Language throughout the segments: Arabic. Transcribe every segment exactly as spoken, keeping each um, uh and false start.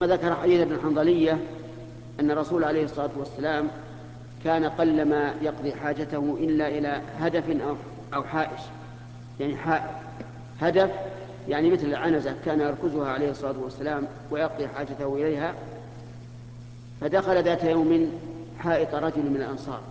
ذكر حديث ابن حنظلية أن الرسول عليه الصلاة والسلام كان قلما يقضي حاجته إلا إلى هدف أو أو حائش، يعني حائط هدف، يعني مثل العنزة كان يركزها عليه الصلاة والسلام ويقضي حاجته إليها. فدخل ذات يوم حائط رجل من الأنصار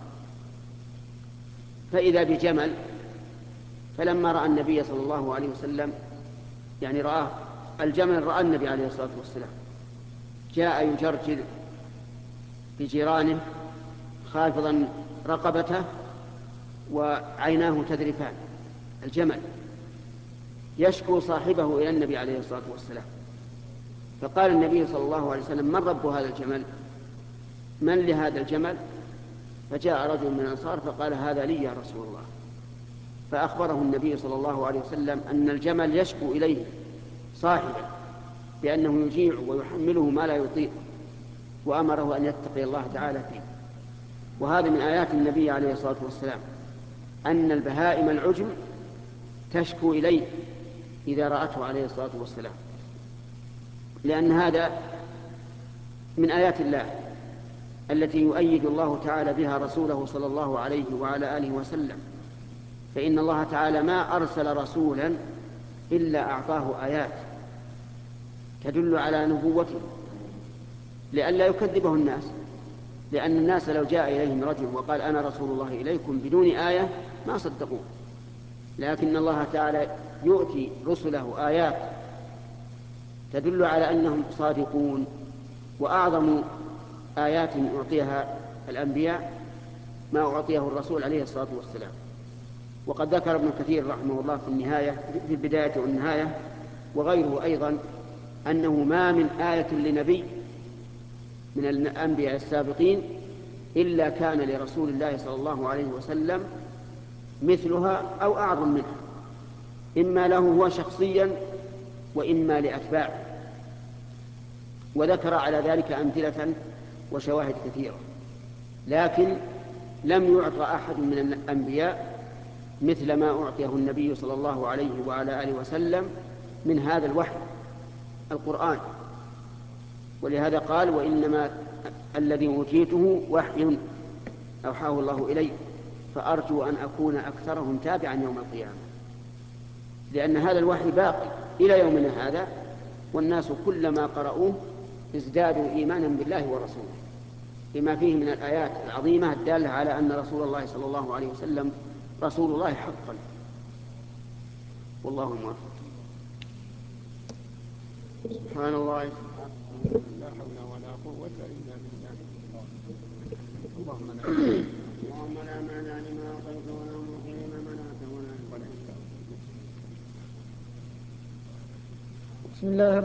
فإذا بجمل، فلما رأى النبي صلى الله عليه وسلم، يعني رآه الجمل، رأى النبي عليه الصلاة والسلام، جاء يجرجر بجيرانه خافضا رقبته وعيناه تذرفان، الجمل يشكو صاحبه إلى النبي عليه الصلاة والسلام. فقال النبي صلى الله عليه وسلم: من رب هذا الجمل؟ من لهذا الجمل؟ فجاء رجل من الأنصار فقال: هذا لي يا رسول الله. فأخبره النبي صلى الله عليه وسلم أن الجمل يشكو إليه صاحبه بأنه يجيع ويحمله ما لا يطيق، وأمره أن يتقي الله تعالى فيه. وهذا من آيات النبي عليه الصلاة والسلام، أن البهائم العجم تشكو إليه إذا رأته عليه الصلاة والسلام، لأن هذا من آيات الله التي يؤيد الله تعالى بها رسوله صلى الله عليه وعلى آله وسلم. فإن الله تعالى ما أرسل رسولا إلا أعطاه آيات تدل على نبوته لئلا يكذبه الناس، لأن الناس لو جاء إليهم رجل وقال: أنا رسول الله إليكم بدون آية ما صدقوه. لكن الله تعالى يؤتي رسله آيات تدل على أنهم صادقون. وأعظم آيات أعطيها الأنبياء ما أعطيه الرسول عليه الصلاة والسلام. وقد ذكر ابن كثير رحمه الله في النهاية، في البداية والنهاية، وغيره أيضا، أنه ما من آية لنبي من الأنبياء السابقين إلا كان لرسول الله صلى الله عليه وسلم مثلها أو أعظم منها، إما له هو شخصيا وإما لأتباعه. وذكر على ذلك أمثلة وشواهد كثيرة، لكن لم يعطى أحد من الأنبياء مثل ما أعطيه النبي صلى الله عليه وعلى آله وسلم من هذا الوحي القرآن. ولهذا قال: وإنما الذي أوتيته وحي أوحاه الله إلي فأرجو أن أكون أكثرهم تابعا يوم القيامة. لأن هذا الوحي باقي إلى يومنا هذا، والناس كلما قرأوه ازدادوا إيمانا بالله ورسوله، بما فيه من الآيات العظيمة الدالة على أن رسول الله صلى الله عليه وسلم رسول الله حقا. والله موفق. سبحان الله. لا حول ولا قوة إلا بالله. اللهم لا اللهم لا مانع لما أعطيت ولا معطي لما منعت ولا ينفع. بسم الله